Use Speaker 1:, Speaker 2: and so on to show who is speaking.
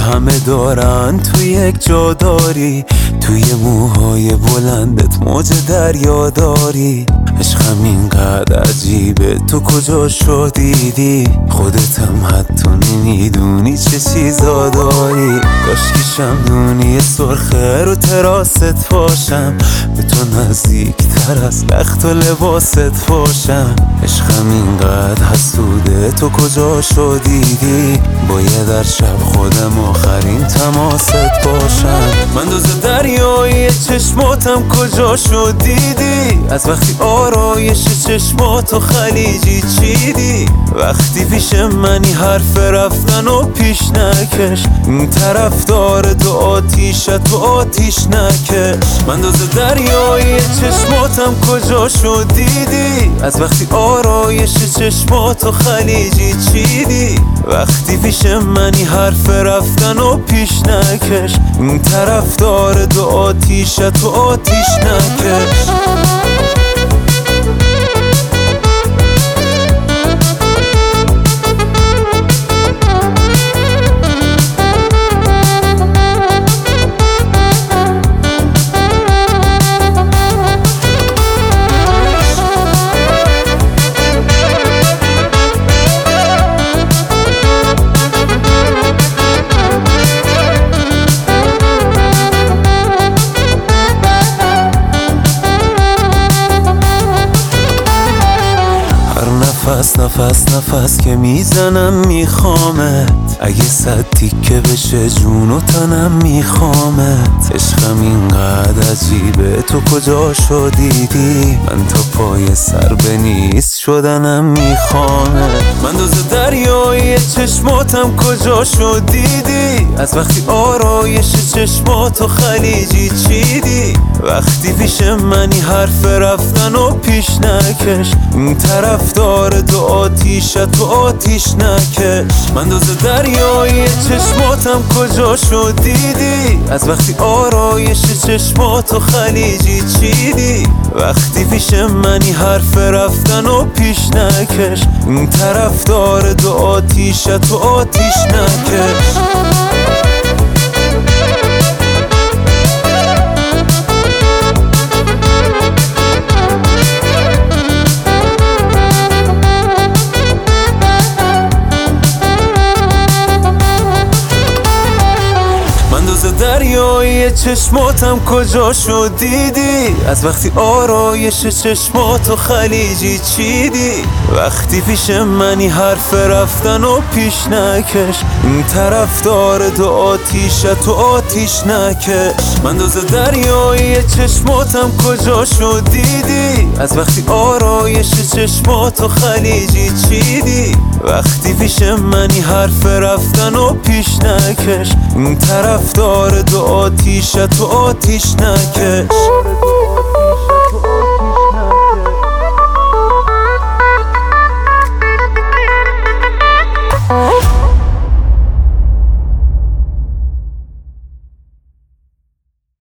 Speaker 1: همه دارن تو یک جا داری، توی موهای بلندت موج دریا داری. عشقم اینقدر عجیبه تو کجا شو دیدی، خودتم حتی نمیدونی چه چیزا داری. کاشکی شمدونی سرخه رو تراست باشم، به تو نزدیک تر از لخت و لباست باشم. عشقم اینقدر حسوده تو کجا شو دیدی، باید در شب خودم آخرین تماست باشم. من دوز دریایی چشماتم کجا شو دیدی، از وقتی آرایش چشماتو خلیجی چیدی. وقتی پیش منی حرف رفتن و پیش نکش، این طرف داره تو آتیشت و آتیش نکش. من دوز دریایی چشماتم کجا شو دیدی، از وقتی آرایش چشماتو خلیجی چیدی. وقتی پیش منی حرف رفتن و پیش نکش، این طرف داره تو آتیشت و آتیش نکش. نفس که میزنم میخوامت، اگه 100 تیکه بشه جون و تنم میخوامت. عشقم اینقدر عجیبه تو کجا شو دیدی، من تا پای سر به نیست شدنم میخوامت. من دوز دریایی چشماتم کجا شو دیدی، از وقتی آرایش چشماتو خلیجی چیدی. وقتی پیش منی حرف رفتن و پیش نکش، این طرف داره تو آتیشت و آتیش نکش. من دوز دریایی چشماتم کجا شو دیدی، از وقتی آرایش چشماتو خلیجی چیدی. وقتی پیش منی حرف رفتن و پیش نکش، این طرف داره تو آتیشت و آتیش نکش. دریایی چشماتم کجا شو دیدی، از وقتی آرایش چشماتو خلیجی چیدی. وقتی پیش منی حرف رفتن و پیش نکش، این طرف داره تو آتیشت و آتیش نکش. من دوز دریایی چشماتم کجا شو دیدی، از وقتی آرایش چشماتو خلیجی چیدی. وقتی پیش منی حرف رفتن و پیش نکش، این طرف داره تو آتیشت و آتیش نکش.